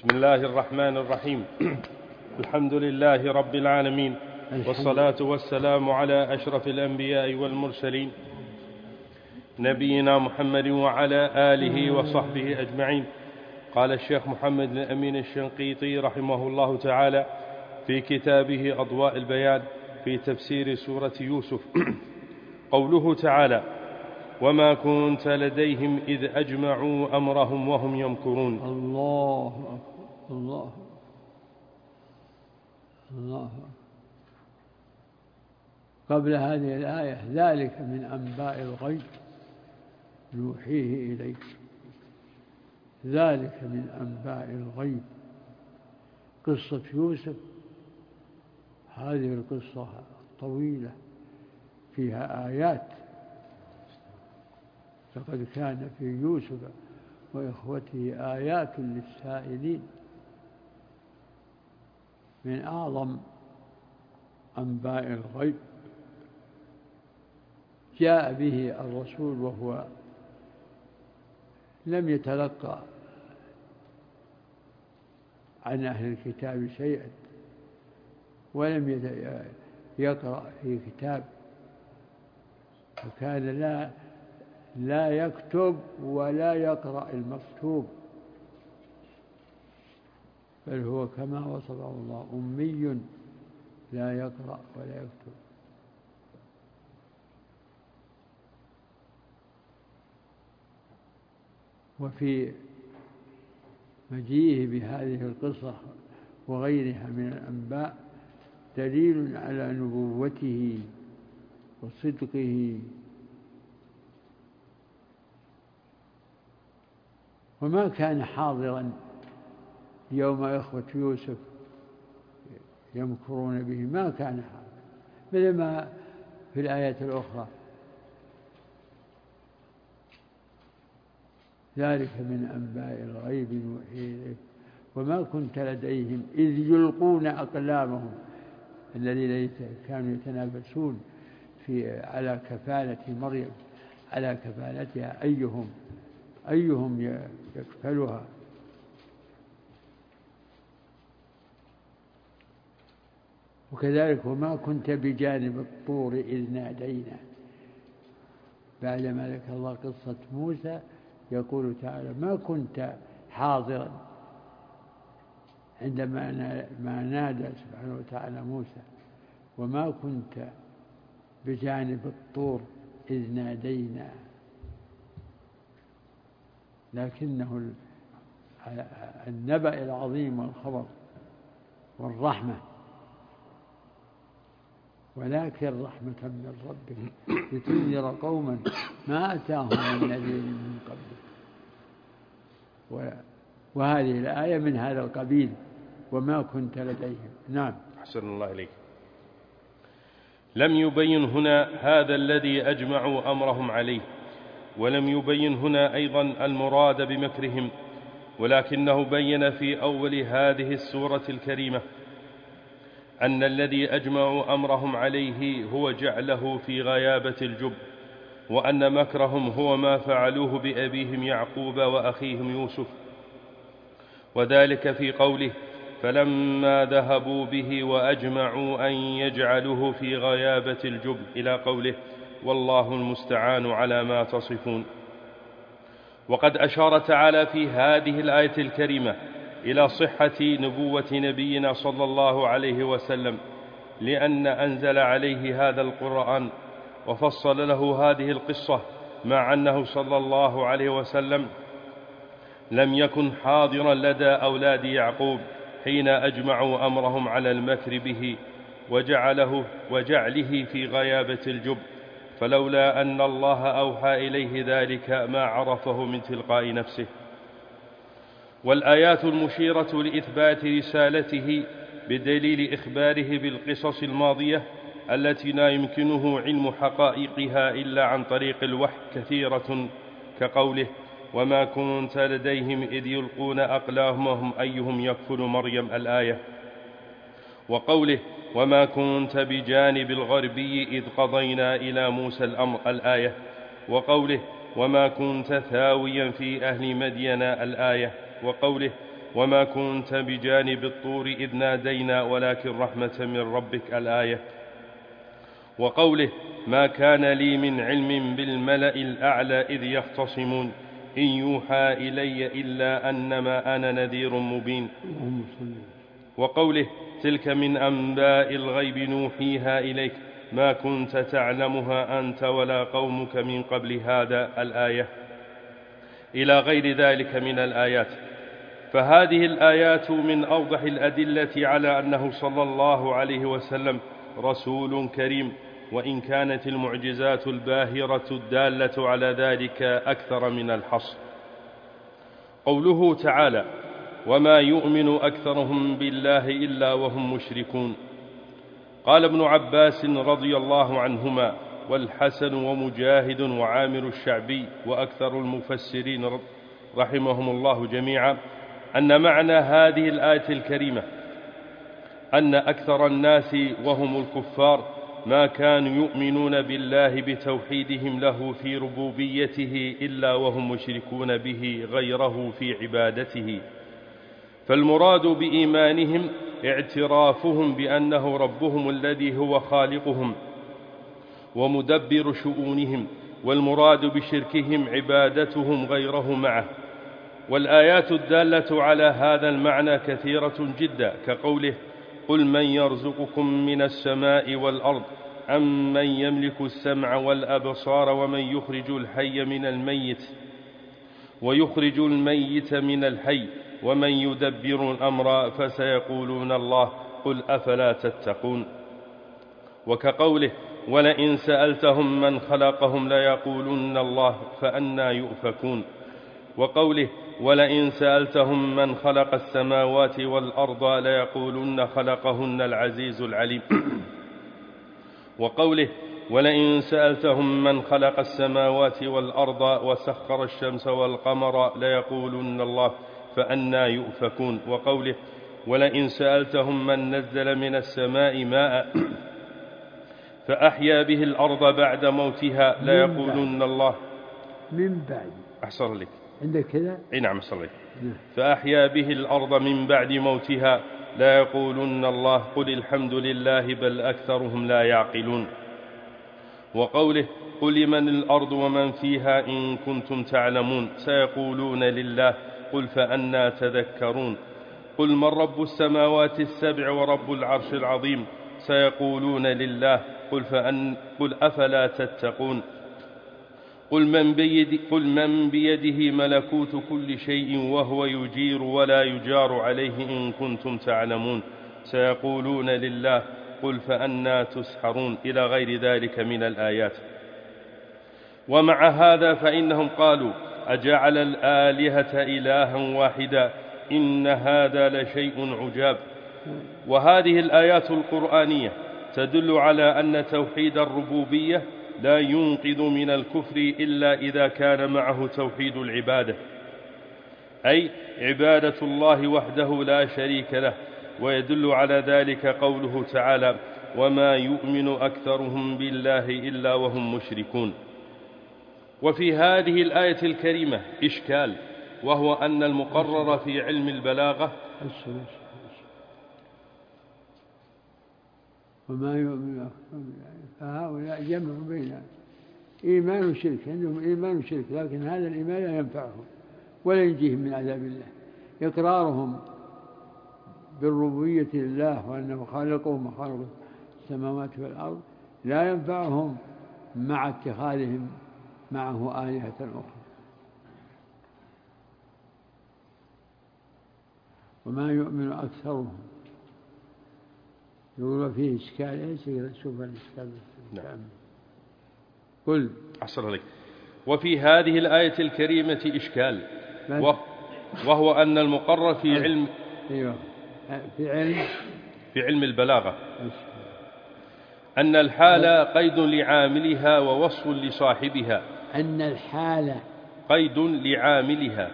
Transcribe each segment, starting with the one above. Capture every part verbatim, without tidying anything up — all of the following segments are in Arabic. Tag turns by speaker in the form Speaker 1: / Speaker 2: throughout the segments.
Speaker 1: بسم الله الرحمن الرحيم. الحمد لله رب العالمين، والصلاة والسلام على أشرف الأنبياء والمرسلين نبينا محمد وعلى آله وصحبه أجمعين. قال الشيخ محمد الأمين الشنقيطي رحمه الله تعالى في كتابه أضواء البيان في تفسير سورة يوسف قوله تعالى: وما كنت لديهم إذ أجمعوا أمرهم وهم يمكرون.
Speaker 2: الله الله الله. قبل هذه الآية: ذلك من أنباء الغيب نوحيه إليك. ذلك من أنباء الغيب. قصة يوسف هذه القصة طويلة فيها آيات. لقد كان في يوسف وإخوته آيات للسائلين. من أعظم أنباء الغيب جاء به الرسول وهو لم يتلقى عن أهل الكتاب شيئا، ولم يقرأ في كتاب، وكان لا لا يكتب ولا يقرأ المكتوب، بل هو كما وصفه الله: أمي لا يقرأ ولا يكتب. وفي مجيئه بهذه القصة وغيرها من الأنباء دليل على نبوته وصدقه. وما كان حاضرا يوم إخوة يوسف يمكرون به، ما كان حاضرا، مثل ما في الآية الأخرى: ذلك من أنباء الغيب نوحيه إليك وما كنت لديهم إذ يلقون أقلامهم، الذين كانوا يتنافسون في على كفالة مريم، على كفالتها، أيهم أيهم يكفلها. وكذلك: وما كنت بجانب الطور إذ نادينا. بعدما ذكر الله قصة موسى يقول تعالى: ما كنت حاضرا عندما ما نادى سبحانه وتعالى موسى، وما كنت بجانب الطور إذ نادينا. لكنه النبأ العظيم والخبر والرحمة، ولكن رحمة من ربك لتنذر قوما ما أتاهم من نذير من قبلك. وهذه الآية من هذا القبيل: وما كنت لديهم. نعم.
Speaker 1: أحسن الله إليك. لم يبين هنا هذا الذي أجمعوا أمرهم عليه، ولم يبين هنا أيضا المراد بمكرهم، ولكنه بين في أول هذه السورة الكريمة أن الذي أجمعوا أمرهم عليه هو جعله في غيابة الجب، وأن مكرهم هو ما فعلوه بأبيهم يعقوب وأخيهم يوسف، وذلك في قوله: فلما ذهبوا به وأجمعوا أن يجعلوه في غيابة الجب، إلى قوله: والله المستعان على ما تصفون. وقد أشار تعالى في هذه الآية الكريمة إلى صحة نبوة نبينا صلى الله عليه وسلم، لأن أنزل عليه هذا القرآن وفصل له هذه القصة، مع أنه صلى الله عليه وسلم لم يكن حاضرا لدى أولاد يعقوب حين أجمعوا أمرهم على المكر به وجعله وجعله في غيابة الجب، فلولا أن الله أوحى إليه ذلك ما عرفه من تلقاء نفسه. والآيات المشيرة لإثبات رسالته بدليل إخباره بالقصص الماضية التي لا يمكنه علم حقائقها إلا عن طريق الوحي كثيرة، كقوله: وما كنت لديهم إذ يلقون أقلامهم أيهم يكفل مريم، الآية، وقوله: وما كنت بجانب الغربي إذ قضينا إلى موسى الأمر، الآية، وقوله: وما كنت ثاويا في أهل مدين، الآية، وقوله: وما كنت بجانب الطور إذ نادينا ولكن رحمة من ربك الآية. وقوله ما كان لي من علم بالملأ الأعلى إذ يختصمون إن يوحى إلي إلا أنما أنا نذير مبين. وقوله تلك من أنباء الغيب نوحيها إليك ما كنت تعلمها أنت ولا قومك من قبل هذا الآية، إلى غير ذلك من الآيات. فهذه الآيات من أوضح الأدلة على أنه صلى الله عليه وسلم رسول كريم، وإن كانت المعجزات الباهرة الدالة على ذلك أكثر من الحصر. قوله تعالى وما يؤمن أكثرهم بالله إلا وهم مشركون. قال ابن عباس رضي الله عنهما والحسن ومجاهد وعامر الشعبي وأكثر المفسرين رحمهم الله جميعا أن معنى هذه الآية الكريمة أن أكثر الناس وهم الكفار ما كانوا يؤمنون بالله بتوحيدهم له في ربوبيته إلا وهم مشركون به غيره في عبادته. فالمراد بإيمانهم اعترافهم بأنه ربهم الذي هو خالقهم ومدبر شؤونهم، والمراد بشركهم عبادتهم غيره معه. والآيات الدالة على هذا المعنى كثيرة جدا، كقوله قل من يرزقكم من السماء والأرض أم من يملك السمع والأبصار ومن يخرج الحي من الميت ويخرج الميت من الحي ومن يدبر الأمر فسيقولون الله قل أفلا تتقون. وكقوله ولئن سألتهم من خلقهم ليقولن الله فأنى يؤفكون. وقوله ولئن سألتهم من خلق السماوات والأرض ليقولن خلقهن العزيز العليم. وقوله ولئن سألتهم من خلق السماوات والأرض وسخر الشمس والقمر ليقولن الله فأنى يؤفكون. وقوله ولئن سألتهم من نزل من السماء ماء فأحيا به الأرض بعد موتها ليقولن الله
Speaker 2: من بعد.
Speaker 1: أحسن لك
Speaker 2: عندك كذا؟
Speaker 1: أي نعم أحسن لك. فأحيا به الأرض من بعد موتها لا يقولن الله قل الحمد لله بل أكثرهم لا يعقلون. وقوله قل من الأرض ومن فيها إن كنتم تعلمون سيقولون لله قل فأنى تذكرون. قل من رب السماوات السبع ورب العرش العظيم سيقولون لله قل, فأن قل أفلا تتقون. قل من, بيد قل من بيده ملكوت كل شيء وهو يجير ولا يجار عليه إن كنتم تعلمون سيقولون لله قل فأنى تسحرون، إلى غير ذلك من الآيات. ومع هذا فإنهم قالوا أجعل الآلهة إلها واحدا إن هذا لشيء عجاب. وهذه الآيات القرآنية تدل على أن توحيد الربوبية لا ينقذ من الكفر إلا إذا كان معه توحيد العبادة، أي عبادة الله وحده لا شريك له. ويدل على ذلك قوله تعالى وما يؤمن أكثرهم بالله إلا وهم مشركون. وفي هذه الآية الكريمة إشكال، وهو أن المقرر في علم البلاغة
Speaker 2: وما يؤمن أكثرهم بالله فهؤلاء جمعوا بين إيمان وشرك، عندهم إيمان وشرك، لكن هذا الإيمان لا ينفعهم ولا ينجيهم من عذاب الله. إقرارهم بالربوبية لله وأنه خالقهم وخالق السماوات والأرض لا ينفعهم مع اتخاذهم معه آلهة أخرى. وما يؤمن أكثرهم يقول فيه إشكال. إيش شوف الإشكال؟
Speaker 1: نعم.
Speaker 2: قل
Speaker 1: أحسن عليك. وفي هذه الآية الكريمة إشكال، وهو أن المقرر في علم
Speaker 2: أيوه في علم
Speaker 1: في علم البلاغة أن الحال قيد لعاملها ووصف لصاحبها.
Speaker 2: أن الحال
Speaker 1: قيد لعاملها.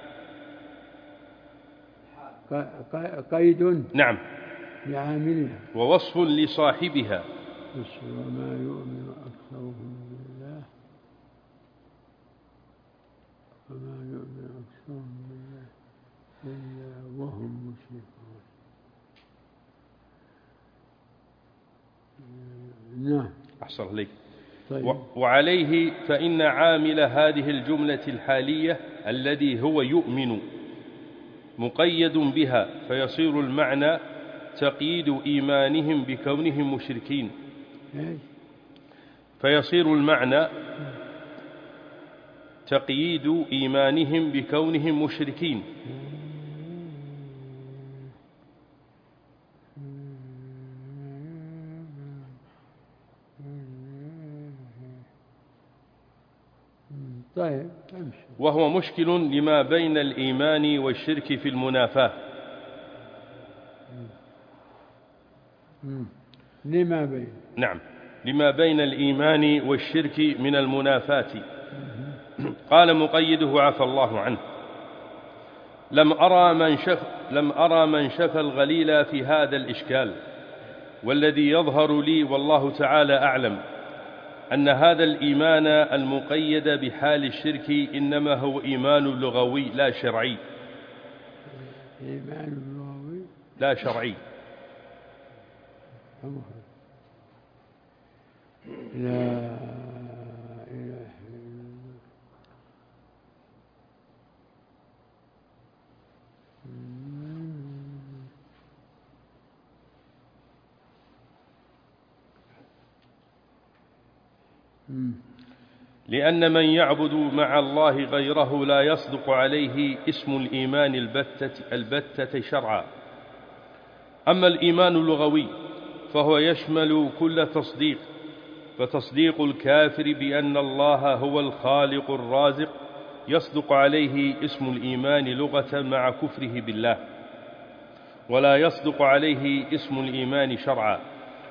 Speaker 2: قيد
Speaker 1: نعم
Speaker 2: لعاملها
Speaker 1: ووصف لصاحبها.
Speaker 2: وما يؤمن أكثرهم بالله وما يؤمن أكثرهم بالله إلا
Speaker 1: أحسن إليك.
Speaker 2: طيب.
Speaker 1: وعليه فإن عامل هذه الجملة الحالية الذي هو يؤمن مقيد بها، فيصير المعنى تقييد إيمانهم بكونهم مشركين. فيصير المعنى تقييد إيمانهم بكونهم مشركين.
Speaker 2: طيب.
Speaker 1: وهو مشكل لما بين الإيمان والشرك في المنافاة.
Speaker 2: لما بين
Speaker 1: نعم لما بين الإيمان والشرك من المنافاة. قال مقيده عفى الله عنه: لم أرى من شف لم أرى من شفى الغليل في هذا الإشكال، والذي يظهر لي والله تعالى أعلم أن هذا الإيمان المقيد بحال الشرك إنما هو إيمان لغوي لا شرعي.
Speaker 2: إيمان لغوي
Speaker 1: لا شرعي.
Speaker 2: لا إله إلا الله.
Speaker 1: لأن من يعبد مع الله غيره لا يصدق عليه اسم الإيمان البتة, البتة شرعا. أما الإيمان اللغوي فهو يشمل كل تصديق، فتصديق الكافر بأن الله هو الخالق الرازق يصدق عليه اسم الإيمان لغة مع كفره بالله، ولا يصدق عليه اسم الإيمان شرعا.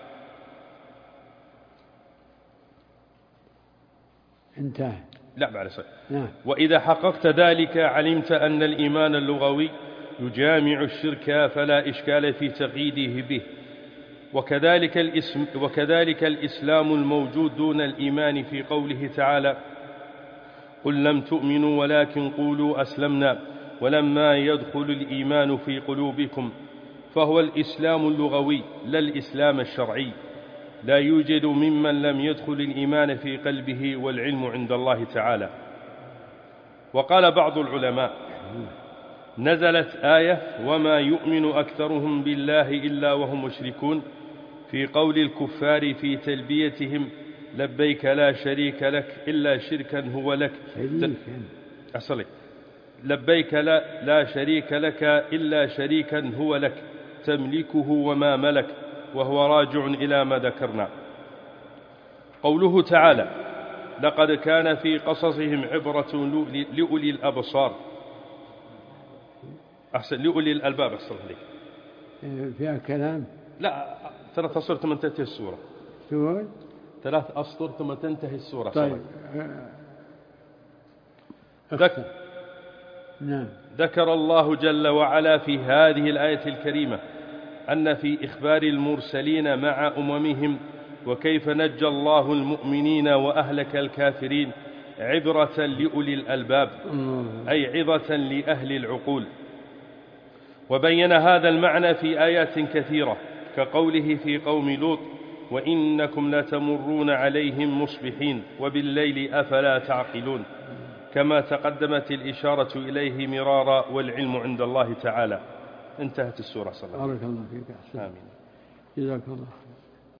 Speaker 2: انتهى.
Speaker 1: لا بعد شيء.
Speaker 2: نعم.
Speaker 1: وإذا حققت ذلك علمت أن الإيمان اللغوي يجامع الشرك فلا إشكال في تقييده به. وكذلك, الاسم وكذلك الإسلام الموجود دون الإيمان في قوله تعالى: قل لم تؤمنوا ولكن قولوا أسلمنا ولما يدخل الإيمان في قلوبكم، فهو الإسلام اللغوي لا الإسلام الشرعي. لا يوجد ممن لم يدخل الإيمان في قلبه والعلم عند الله تعالى. وقال بعض العلماء: نزلت آية وما يؤمن أكثرهم بالله إلا وهم مشركون في قول الكفار في تلبيتهم لبيك لا شريك لك إلا شركا هو لك أصلي لبيك لا, لا شريك لك إلا شريكا هو لك تملكه وما ملك وهو راجع إلى ما ذكرنا. قوله تعالى: لقد كان في قصصهم عبرة لأولي الأبصار أحسن لأولي الألباب. أحسن عليك.
Speaker 2: فيها كلام.
Speaker 1: لا ثلاث أسطر ثم تنتهي السورة.
Speaker 2: شو؟
Speaker 1: ثلاث أسطر ثم تنتهي السورة.
Speaker 2: طيب.
Speaker 1: ذكر.
Speaker 2: نعم.
Speaker 1: ذكر الله جل وعلا في هذه الآية الكريمة أن في إخبار المرسلين مع أممهم وكيف نجى الله المؤمنين وأهلك الكافرين عبرة لأولي الألباب، أي عظة لأهل العقول. وبين هذا المعنى في آيات كثيرة كقوله في قوم لوط: وإنكم لتمرون عليهم مصبحين وبالليل أفلا تعقلون، كما تقدمت الإشارة إليه مرارا والعلم عند الله تعالى. انتهت السورة صلى الله عليه وسلم.
Speaker 2: بارك الله فيك.
Speaker 1: آمين.
Speaker 2: جزاك الله.